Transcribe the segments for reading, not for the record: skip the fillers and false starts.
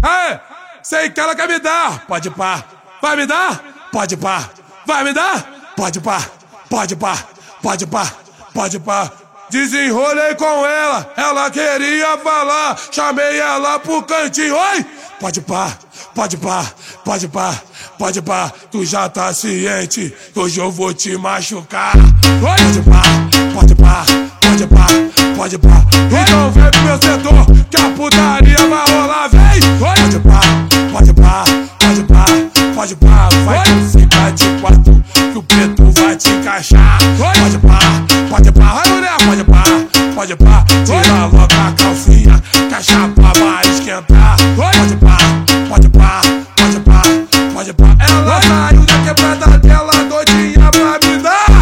Aê, sei que ela quer me dar, pode pá. Vai me dar? Pode pá. Vai me dar? Pode pá. Pode pá. Pode pá. Pode pá. Desenrolei com ela queria falar. Chamei ela pro cantinho, oi! Pode pá, pode pá, pode pá, pode pá. Tu já tá ciente que hoje eu vou te machucar. Pode pá, pode pá, pode pá, pode pá. Então vem pro meu setor que a putaria vai rolar, vem! Pode pá, pode pá, pode pá, pode pá. Vai ficar de quatro que o preto vai te encaixar. Pode pá, pode pá, vai mulher, pode pá, pode pá. Tira logo a calcinha que a chapa vai esquentar. Pode pá, pode pá, pode pá, pode pá. Ela saiu da quebrada dela doidinha pra me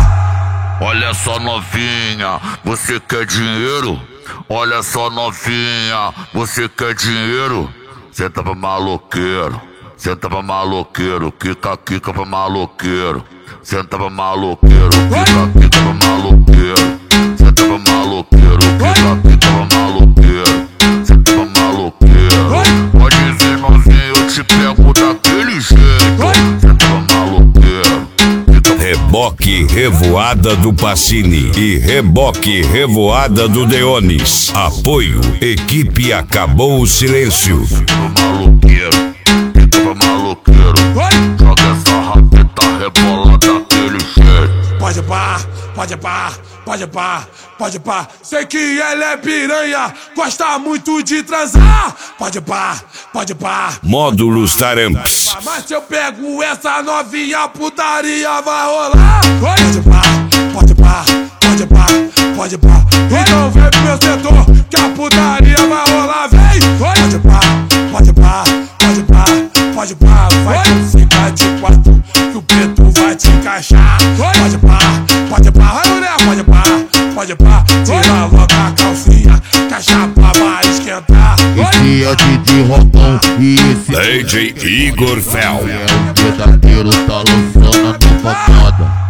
dar. Olha só novinha, você quer dinheiro? Olha só novinha, você quer dinheiro? Senta pra maloqueiro, senta pra maloqueiro, quica, quica pra maloqueiro. Senta pra maloqueiro, quica, quica pra maloqueiro. Senta pra maloqueiro, quica, quica pra maloqueiro. Senta pra maloqueiro. Pode vir novinho, eu te pego daquele jeito. Senta pra maloqueiro. Reboque Revoada do Pacini e Reboque Revoada do Deonis. Apoio, equipe Acabou o Silêncio. Fica pra maloqueiro, fica pra maloqueiro. Joga essa rapeta, rebola daquele jeito. Pode pá, pode pá, pode pá, pode pá. Sei que ela é piranha, gosta muito de transar. Pode pá, pode pá. Módulos Taramps. Mas se eu pego essa novinha, putaria vai rolar. Pode pá, pode pá, pode pá, pode pá. Então vem pro meu setor que a putaria vai rolar, vem. Pode pá, pode pá, pode pá, pode pá. Vai ficar de quatro que o preto vai te encaixar. Pode pá, pode pá, vai mulher, pode pá, pode pá. Tira logo a calcinha que a chapa vai esquentar. Esse é o Didi Rockão e esse DJ Igor Fel. é o verdadeiro, tá lançando a nova moda.